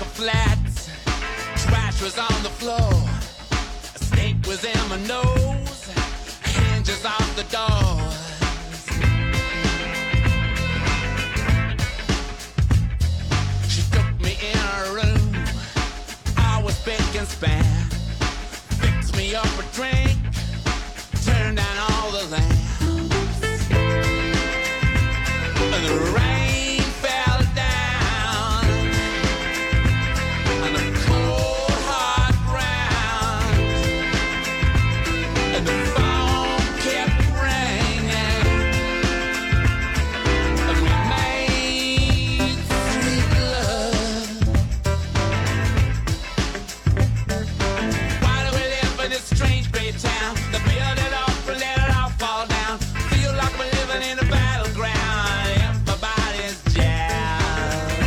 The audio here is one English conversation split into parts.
flat. Trash was on the floor. A snake was in my nose. Hinges off the doors. She took me in her room. I was big and span. Fixed me up a drink. Turned down all the lamps. And the rain fell down on the cold hard ground. And the phone kept ringing. And we made sweet love. Why do we live in this strange great town? The build it up and let it all fall down. Feel like we're living in a battleground. Everybody's jazzed.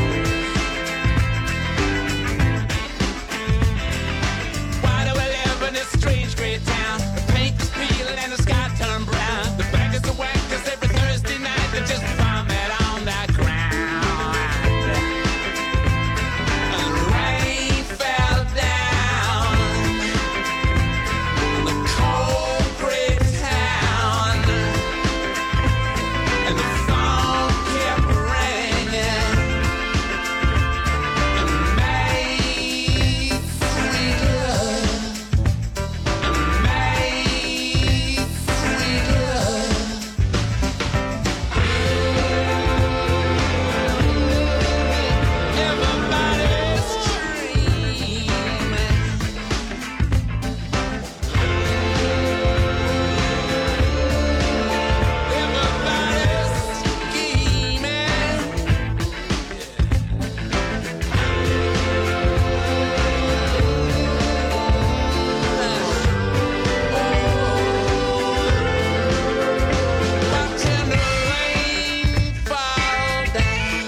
Why do we live in this strange great town? The paint is peeling and the sky turned brown. The beggars are wackers every Thursday night. They just vomit on the ground. And the rain fell down on the cold gray town. And the phone kept ringing. And made sweet love. And made sweet love. Everybody's dreaming. Everybody's scheming. Watching the rain fall down.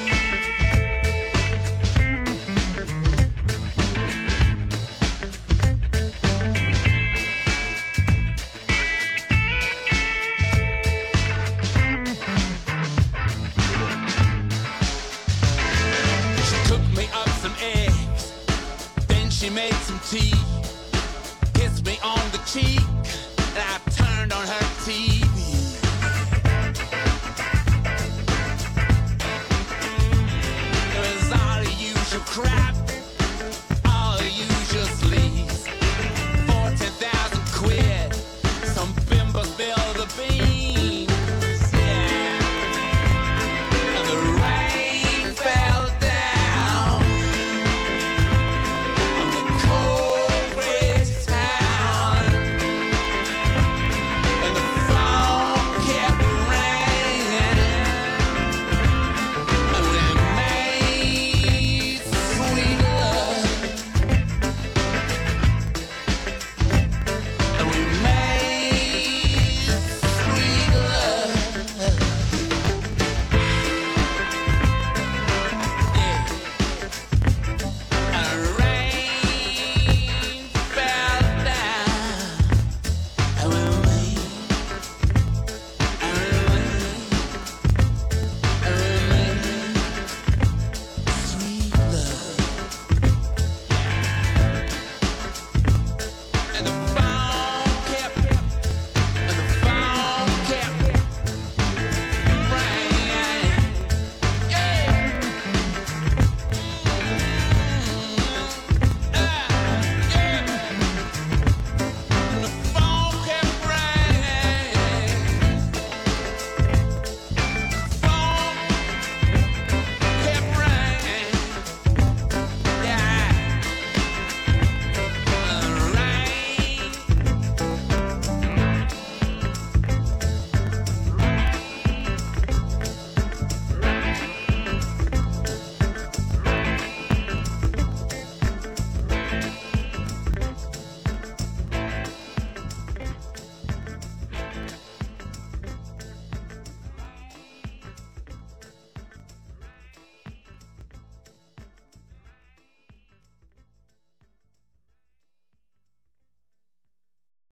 She cooked me up some eggs, then she made some tea. Kissed me on the cheek, and I